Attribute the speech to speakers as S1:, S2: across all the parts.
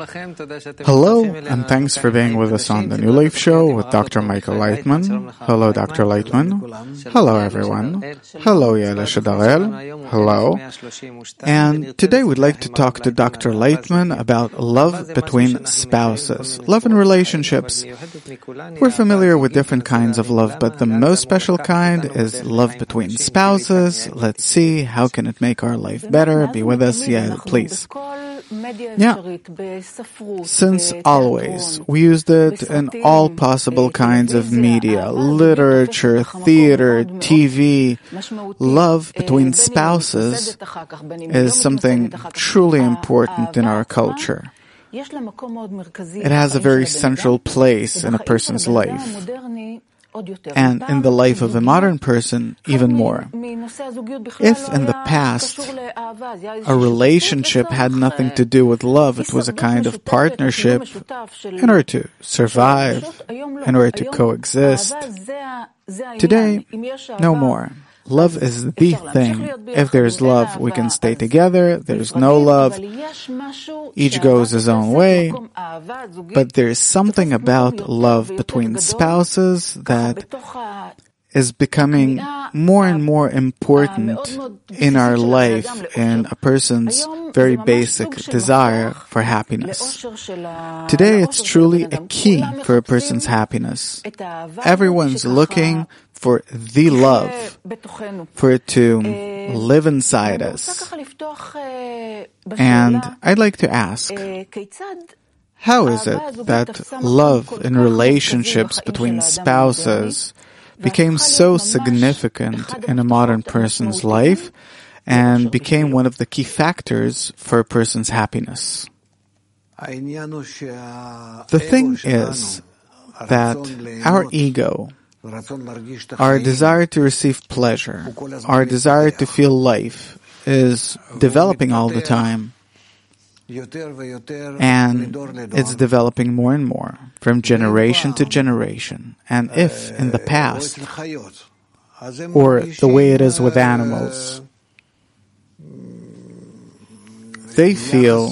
S1: Hello, and thanks for being with us on the New Life Show with Dr. Michael Leitman. Hello, Dr. Leitman. Hello, everyone. Hello, Yael Shadarel. Hello. And today we'd like to talk to Dr. Leitman about love between spouses, love in relationships. We're familiar with different kinds of love, but the most special kind is love between spouses. Let's see, how can it make our life better? Be with us, Yael, please. Yeah. Since always, we used it in all possible kinds of media, literature, theater, TV. Love between spouses is something truly important in our culture. It has a very central place in a person's life, and in the life of a modern person, even more. If in the past a relationship had nothing to do with love, it was a kind of partnership in order to survive, in order to coexist. Today, no more. Love is the thing. If there's love, we can stay together. There's no love, each goes his own way. But there's something about love between spouses that is becoming more and more important in our life, in a person's very basic desire for happiness. Today, it's truly a key for a person's happiness. Everyone's looking for the love, for it to live inside us. And I'd like to ask, how is it that love in relationships between spouses became so significant in a modern person's life and became one of the key factors for a person's happiness? The thing is that our ego, our desire to receive pleasure, our desire to feel life is developing all the time. And it's developing more and more from generation to generation. And if in the past, or the way it is with animals, they feel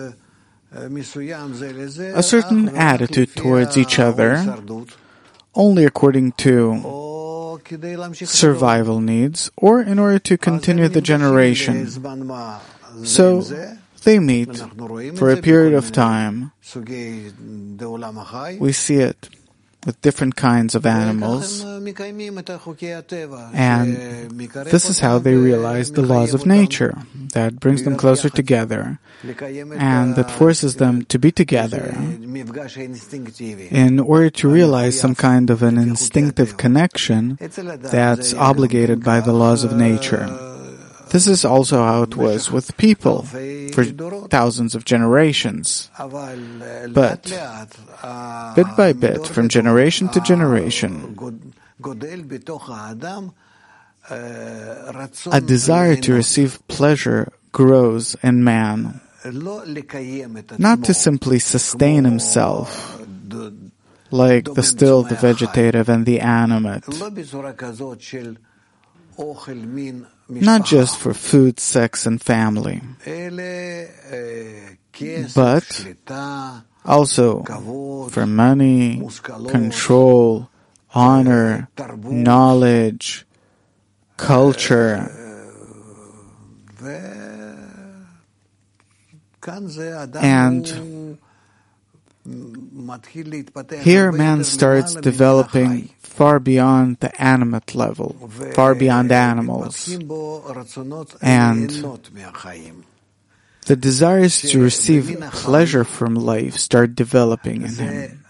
S1: a certain attitude towards each other only according to survival needs or in order to continue the generation. So they meet for a period of time. We see it with different kinds of animals, and this is how they realize the laws of nature that brings them closer together and that forces them to be together in order to realize some kind of an instinctive connection that's obligated by the laws of nature. This is also how it was with people for thousands of generations. But bit by bit, from generation to generation, a desire to receive pleasure grows in man, not to simply sustain himself, like the still, the vegetative, and the animate, not just for food, sex, and family, but also for money, control, honor, knowledge, culture. And here man starts developing far beyond the animate level, far beyond animals. And the desires to receive pleasure from life start developing in him.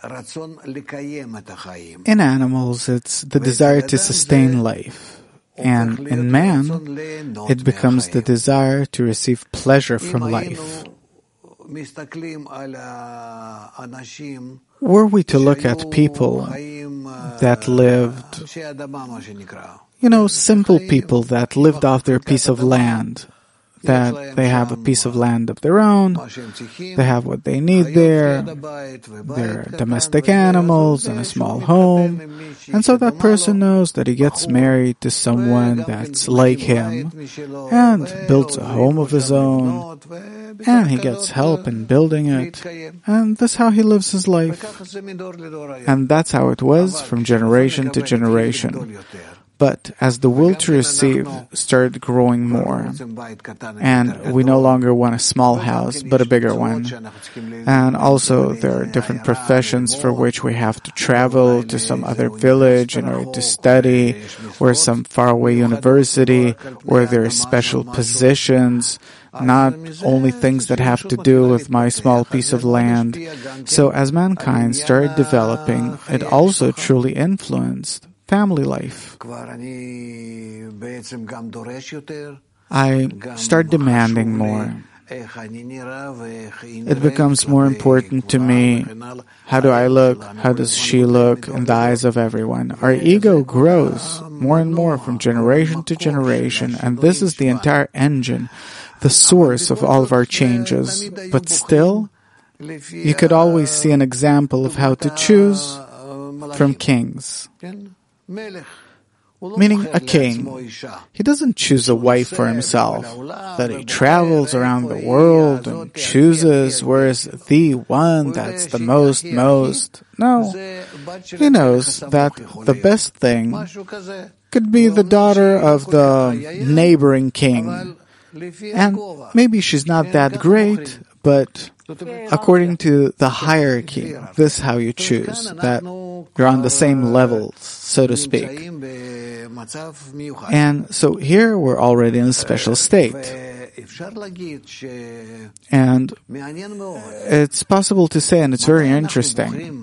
S1: In animals, it's the desire to sustain life. And in man, it becomes the desire to receive pleasure from life. Were we to look at people that lived, simple people that lived off their piece of land, that they have a piece of land of their own, they have what they need there, their domestic animals and a small home, and so that person knows that he gets married to someone that's like him, and builds a home of his own, and he gets help in building it, and that's how he lives his life. And that's how it was from generation to generation. But as the will to receive started growing more, and we no longer want a small house, but a bigger one, and also there are different professions for which we have to travel to some other village in order to study, or some faraway university, where there are special positions, not only things that have to do with my small piece of land. So as mankind started developing, it also truly influenced family life. I start demanding more. It becomes more important to me. How do I look? How does she look in the eyes of everyone? Our ego grows more and more from generation to generation, and this is the entire engine, the source of all of our changes. But still, you could always see an example of how to choose from kings. Meaning a king. He doesn't choose a wife for himself, that he travels around the world and chooses where is the one that's the most. No. He knows that the best thing could be the daughter of the neighboring king. And maybe she's not that great, but according to the hierarchy, this is how you choose, that you're on the same levels, so to speak. And so here we're already in a special state. And it's possible to say, and it's very interesting,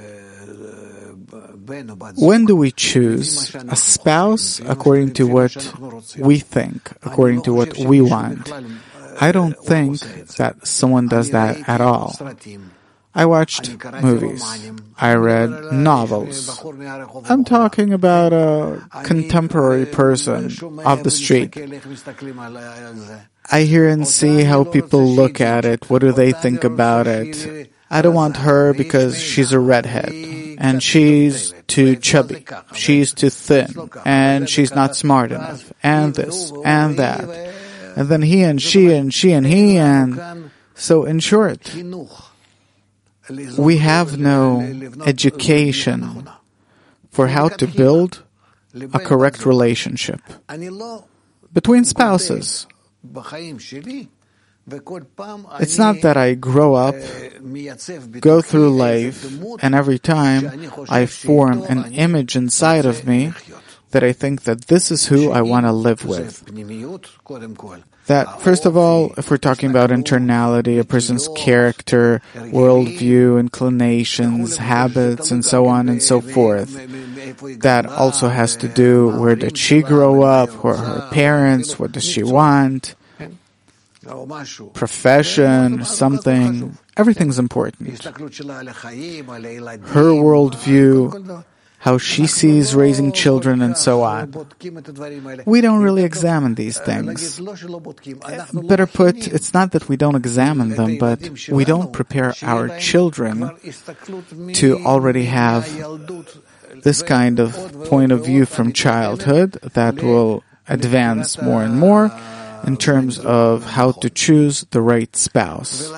S1: when do we choose a spouse according to what we think, according to what we want? I don't think that someone does that at all. I watched movies. I read novels. I'm talking about a contemporary person off the street. I hear and see how people look at it. What do they think about it? I don't want her because she's a redhead, and she's too chubby, she's too thin, and she's not smart enough, and this, and that. And then he and she and she and he, and so in short, we have no education for how to build a correct relationship between spouses. It's not that I grow up, go through life, and every time I form an image inside of me that I think that this is who I want to live with. That, first of all, if we're talking about internality, a person's character, worldview, inclinations, habits, and so on and so forth, that also has to do where did she grow up, who are her parents, what does she want, profession, something, everything's important. Her worldview, how she sees raising children, and so on. We don't really examine these things. Better put, it's not that we don't examine them, but we don't prepare our children to already have this kind of point of view from childhood that will advance more and more in terms of how to choose the right spouse.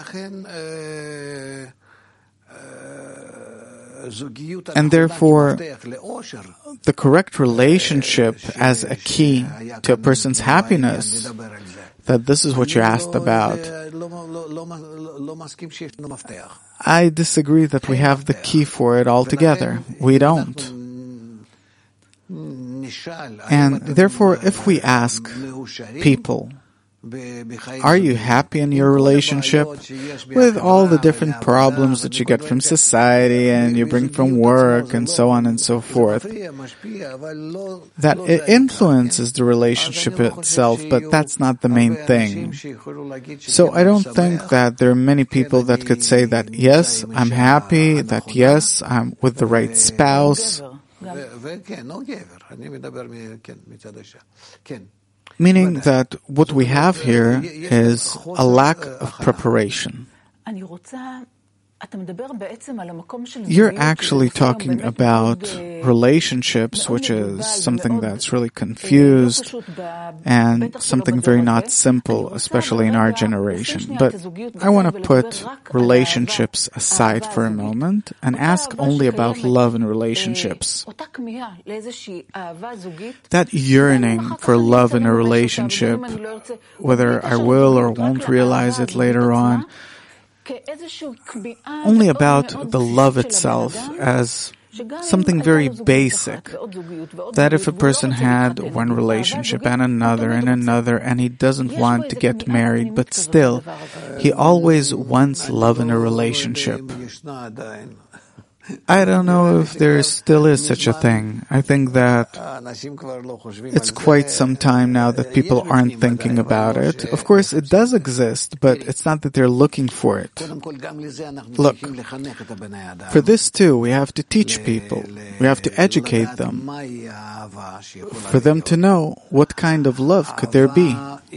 S1: And therefore, the correct relationship as a key to a person's happiness, that this is what you asked about. I disagree that we have the key for it altogether. We don't. And therefore, if we ask people, are you happy in your relationship with all the different problems that you get from society and you bring from work and so on and so forth? That it influences the relationship itself, but that's not the main thing. So I don't think that there are many people that could say that, yes, I'm happy, that yes, I'm with the right spouse. Meaning that what we have here is a lack of preparation. You're actually talking about relationships, which is something that's really confused and something very not simple, especially in our generation. But I want to put relationships aside for a moment and ask only about love in relationships. That yearning for love in a relationship, whether I will or won't realize it later on, only about the love itself as something very basic, that if a person had one relationship and another and he doesn't want to get married, but still he always wants love in a relationship. I don't know if there still is such a thing. I think that it's quite some time now that people aren't thinking about it. Of course, it does exist, but it's not that they're looking for it. Look, for this too, we have to teach people. We have to educate them. For them to know what kind of love could there be.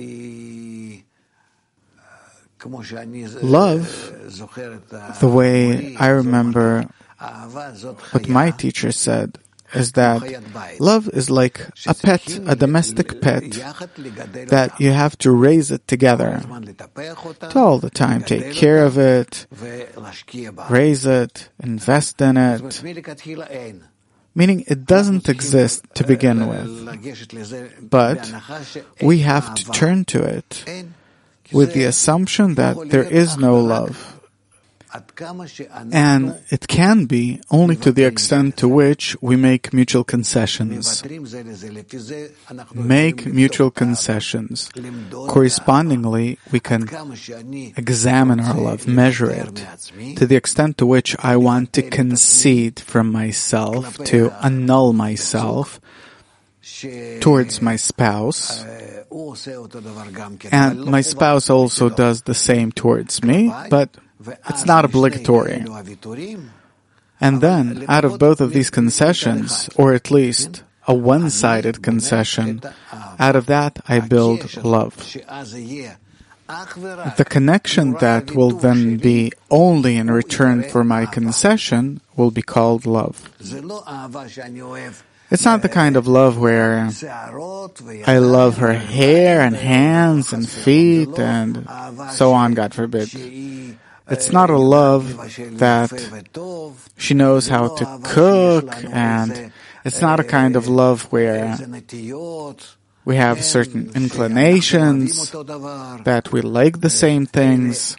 S1: Love, the way I remember what my teacher said, is that love is like a pet, a domestic pet, that you have to raise it together, to all the time take care of it, raise it, invest in it, meaning it doesn't exist to begin with, but we have to turn to it with the assumption that there is no love. And it can be only to the extent to which we make mutual concessions. Make mutual concessions. Correspondingly, we can examine our love, measure it, to the extent to which I want to concede from myself, to annul myself towards my spouse. And my spouse also does the same towards me, but it's not obligatory. And then, out of both of these concessions, or at least a one-sided concession, out of that I build love. The connection that will then be only in return for my concession will be called love. It's not the kind of love where I love her hair and hands and feet and so on, God forbid. It's not a love that she knows how to cook, and it's not a kind of love where we have certain inclinations, that we like the same things.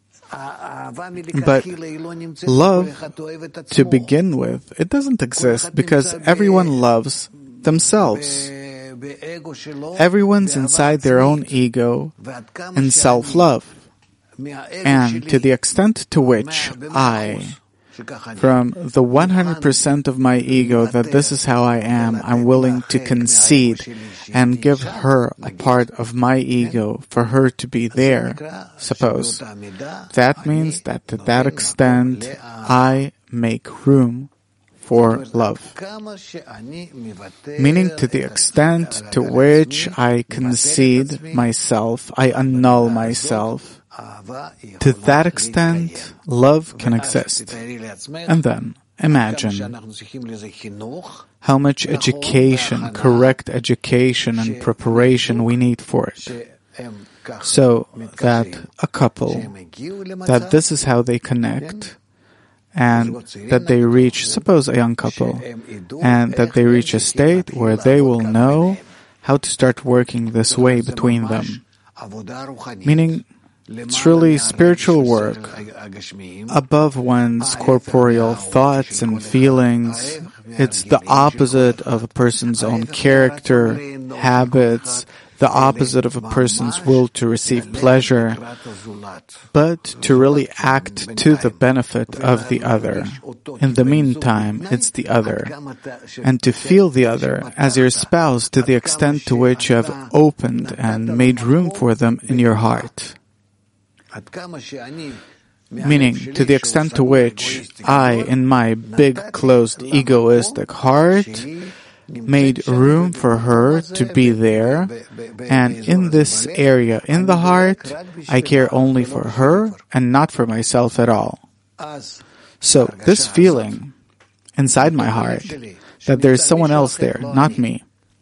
S1: But love, to begin with, it doesn't exist because everyone loves themselves. Everyone's inside their own ego and self-love. And to the extent to which I, from the 100% of my ego that this is how I am, I'm willing to concede and give her a part of my ego for her to be there, suppose, that means that to that extent I make room for love. Meaning to the extent to which I concede myself, I annul myself, to that extent, love can exist. And then, imagine how much education, correct education and preparation we need for it. So that a couple, that this is how they connect, and that they reach, suppose a young couple, and that they reach a state where they will know how to start working this way between them. Meaning, it's really spiritual work above one's corporeal thoughts and feelings. It's the opposite of a person's own character, habits, the opposite of a person's will to receive pleasure, but to really act to the benefit of the other. In the meantime, it's the other. And to feel the other as your spouse to the extent to which you have opened and made room for them in your heart. Meaning, to the extent to which I, in my big, closed, egoistic heart, made room for her to be there, and in this area in the heart, I care only for her and not for myself at all. So this feeling inside my heart that there's someone else there, not me,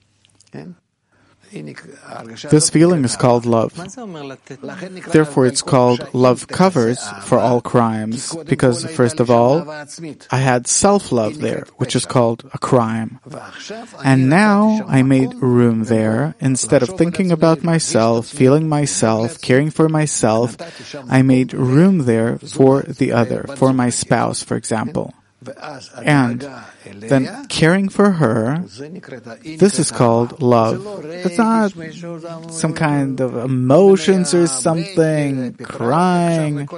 S1: this feeling is called love. Therefore, it's called love covers for all crimes, because first of all, I had self-love there, which is called a crime. And now I made room there. Instead of thinking about myself, feeling myself, caring for myself, I made room there for the other, for my spouse, for example. And then caring for her, this is called love. It's not some kind of emotions or something, crying,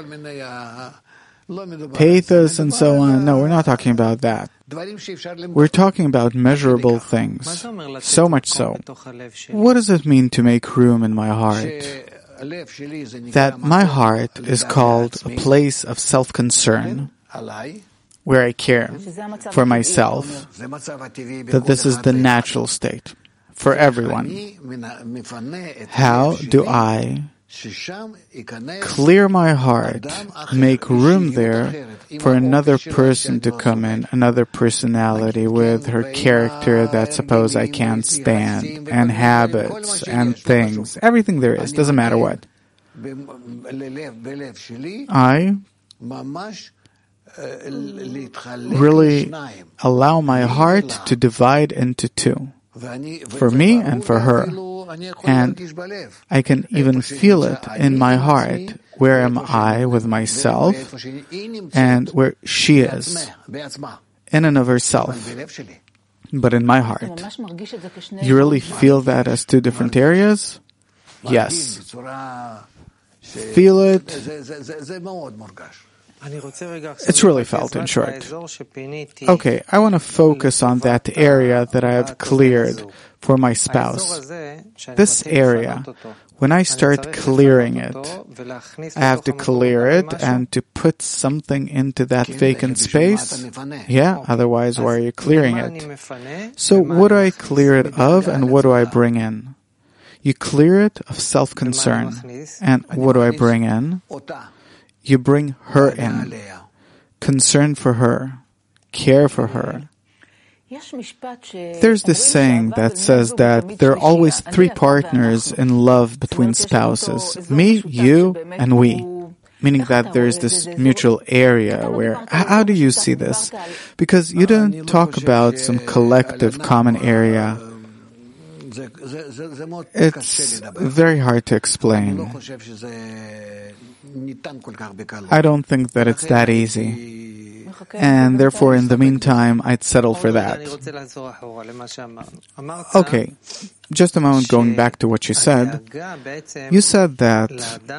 S1: pathos and so on. No, we're not talking about that. We're talking about measurable things. So much so. What does it mean to make room in my heart? That my heart is called a place of self-concern, where I care for myself, that this is the natural state for everyone. How do I clear my heart, make room there for another person to come in, another personality with her character that suppose I can't stand, and habits and things, everything there is, doesn't matter what. I really allow my heart to divide into two, for me and for her. And I can even feel it in my heart. Where am I with myself and where she is in and of herself, but in my heart. You really feel that as two different areas? Yes. Feel it. It's really felt, in short. Okay, I want to focus on that area that I have cleared for my spouse. This area, when I start clearing it, I have to clear it and to put something into that vacant space. Yeah, otherwise why are you clearing it? So what do I clear it of and what do I bring in? You clear it of self-concern. And what do I bring in? You bring her in, concern for her, care for her. There's this saying that says that there are always three partners in love between spouses, me, you, and we, meaning that there's this mutual area where, how do you see this? Because you didn't talk about some collective common area. It's very hard to explain. I don't think that it's that easy. And therefore, in the meantime, I'd settle for that. Okay, just a moment going back to what you said. You said that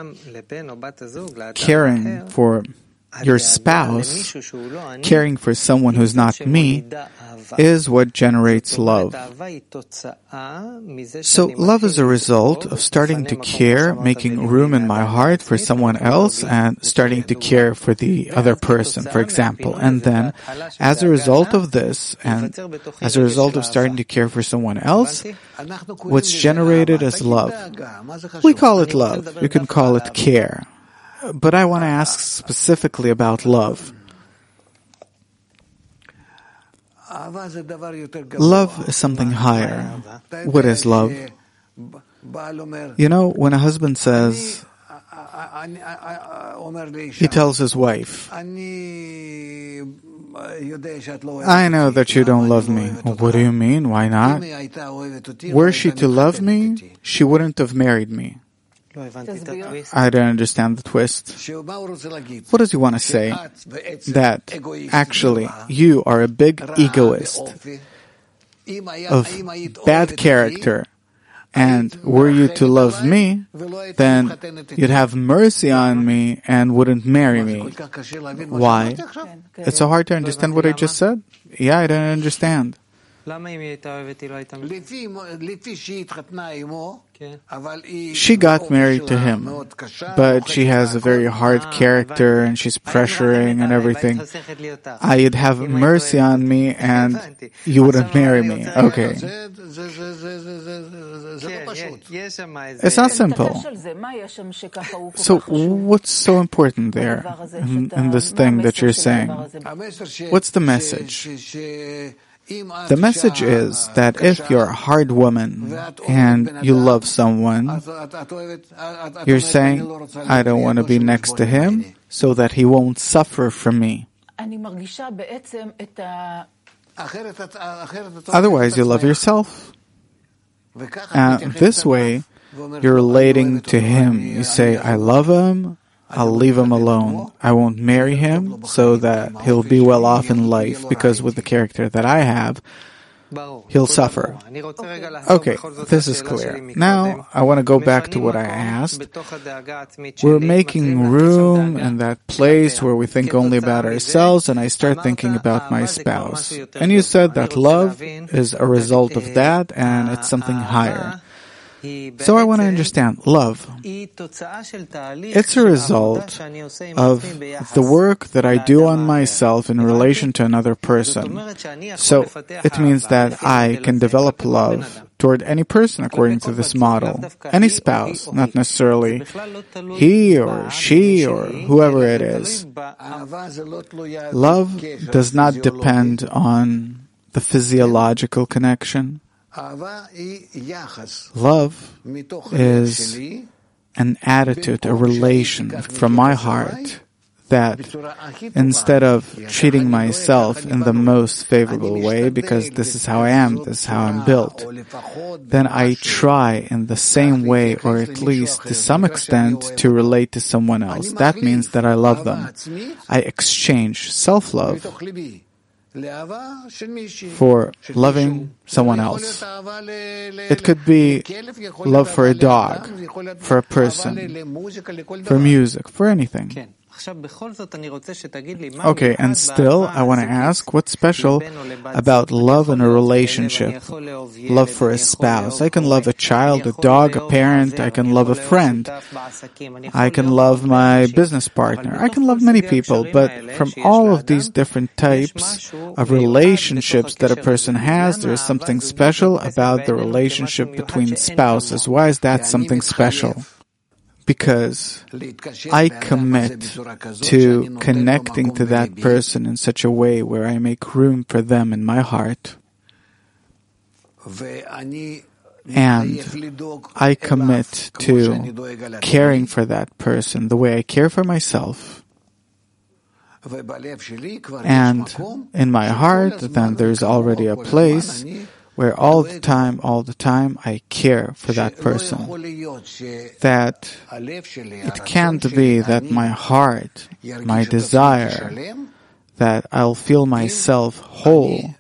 S1: caring for your spouse, caring for someone who's not me, is what generates love. So love is a result of starting to care, making room in my heart for someone else, and starting to care for the other person, for example. And then, as a result of this, and as a result of starting to care for someone else, what's generated is love. We call it love. You can call it care. But I want to ask specifically about love. Love is something higher. What is love? You know, when a husband says, he tells his wife, I know that you don't love me. Well, what do you mean? Why not? Were she to love me, she wouldn't have married me. I don't understand the twist. What does he want to say? That actually you are a big egoist of bad character, and were you to love me, then you'd have mercy on me and wouldn't marry me. Why? It's so hard to understand what I just said? Yeah, I don't understand. She got married to him, but she has a very hard character and she's pressuring and everything. You'd have mercy on me and you wouldn't marry me. Okay. It's not simple. So what's so important there in this thing that you're saying? What's the message? The message is that if you're a hard woman and you love someone, you're saying, I don't want to be next to him so that he won't suffer from me. Otherwise, you love yourself. And this way, you're relating to him. You say, I love him, I'll leave him alone. I won't marry him so that he'll be well off in life, because with the character that I have, he'll suffer. Okay, this is clear. Now, I want to go back to what I asked. We're making room in that place where we think only about ourselves, and I start thinking about my spouse. And you said that love is a result of that, and it's something higher. So I want to understand, love, it's a result of the work that I do on myself in relation to another person. So it means that I can develop love toward any person according to this model. Any spouse, not necessarily he or she or whoever it is. Love does not depend on the physiological connection. Love is an attitude, a relation from my heart that instead of treating myself in the most favorable way, because this is how I am, this is how I'm built, then I try in the same way, or at least to some extent, to relate to someone else. That means that I love them. I exchange self-love for loving someone else. It could be love for a dog, for a person, for music, for anything. Okay, and still, I want to ask, what's special about love in a relationship? Love for a spouse. I can love a child, a dog, a parent. I can love a friend. I can love my business partner. I can love many people, but from all of these different types of relationships that a person has, there is something special about the relationship between spouses. Why is that something special? Because I commit to connecting to that person in such a way where I make room for them in my heart. And I commit to caring for that person the way I care for myself. And in my heart, then there's already a place where all the time, I care for that person. That it can't be that my heart, my desire, that I'll feel myself whole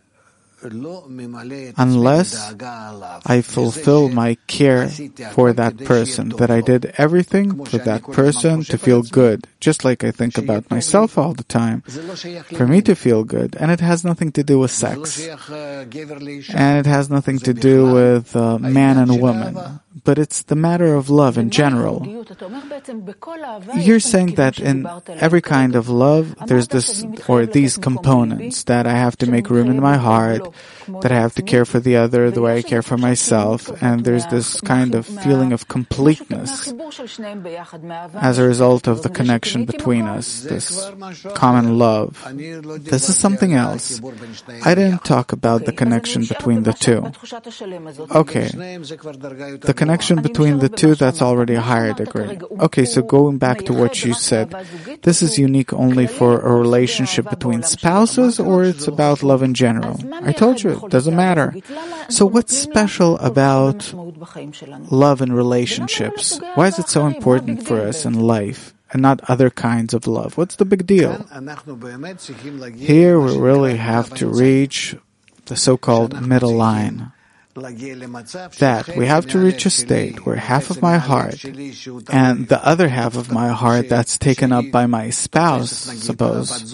S1: unless I fulfill my care for that person, that I did everything for that person to feel good, just like I think about myself all the time, for me to feel good. And it has nothing to do with sex. And it has nothing to do with man and woman. But it's the matter of love in general. You're saying that in every kind of love, there's this, or these components, that I have to make room in my heart, that I have to care for the other the way I care for myself, and there's this kind of feeling of completeness as a result of the connection between us, this common love. This is something else. I didn't talk about the connection between the two. Okay, the connection between the two, that's already a higher degree. Okay, so going back to what you said, this is unique only for a relationship between spouses, or it's about love in general? I told you, it doesn't matter. So what's special about love in relationships? Why is it so important for us in life and not other kinds of love? What's the big deal? Here we really have to reach the so-called middle line. That we have to reach a state where half of my heart and the other half of my heart that's taken up by my spouse, suppose,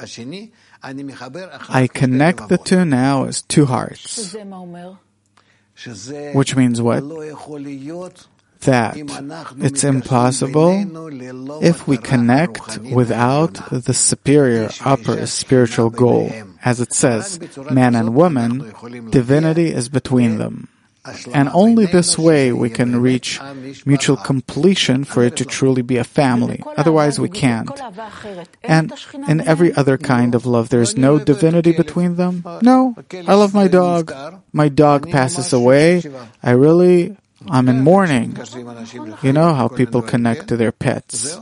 S1: I connect the two now as two hearts. Which means what? That it's impossible if we connect without the superior, upper spiritual goal. As it says, man and woman, divinity is between them. And only this way we can reach mutual completion for it to truly be a family. Otherwise we can't. And in every other kind of love, there's no divinity between them? No. I love my dog. My dog passes away. I'm in mourning. You know how people connect to their pets.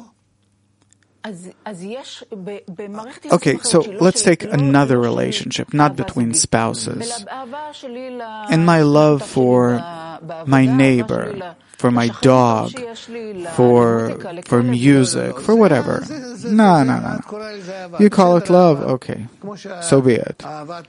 S1: Okay, so let's take another relationship, not between spouses. In my love for my neighbor, for my dog, for music, for whatever. No. You call it love? Okay. So be it.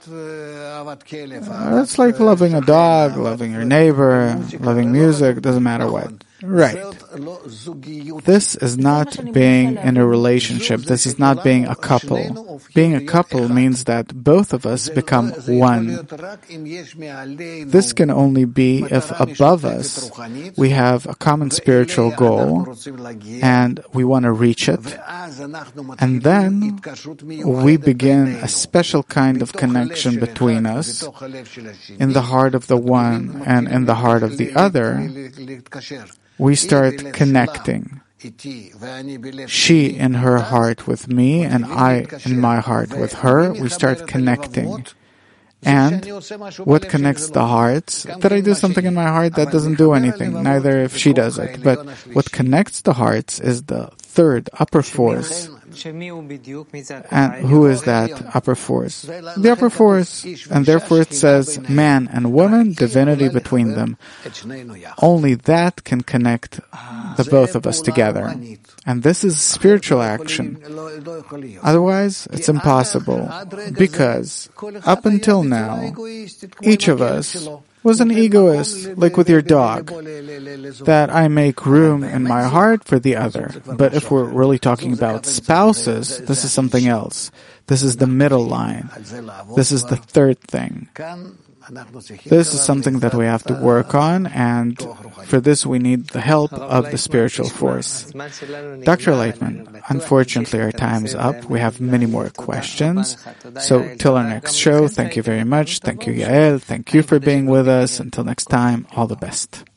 S1: It's like loving a dog, loving your neighbor, loving music, doesn't matter what. Right. This is not being in a relationship. This is not being a couple. Being a couple means that both of us become one. This can only be if above us we have a common spiritual goal and we want to reach it. And then we begin a special kind of connection between us in the heart of the one and in the heart of the other. We start connecting. She in her heart with me and I in my heart with her. We start connecting. And what connects the hearts? That I do something in my heart that doesn't do anything, neither if she does it. But what connects the hearts is the third upper force. And who is that upper force? The upper force. And therefore it says man and woman, divinity between them. Only that can connect the both of us together. And this is spiritual action. Otherwise, it's impossible. Because up until now, each of us was an egoist, like with your dog, that I make room in my heart for the other. But if we're really talking about spouses, this is something else. This is the middle line. This is the third thing. This is something that we have to work on, and for this we need the help of the spiritual force. Dr. Lightman, unfortunately our time is up. We have many more questions. So till our next show, thank you very much. Thank you, Yael. Thank you for being with us. Until next time, all the best.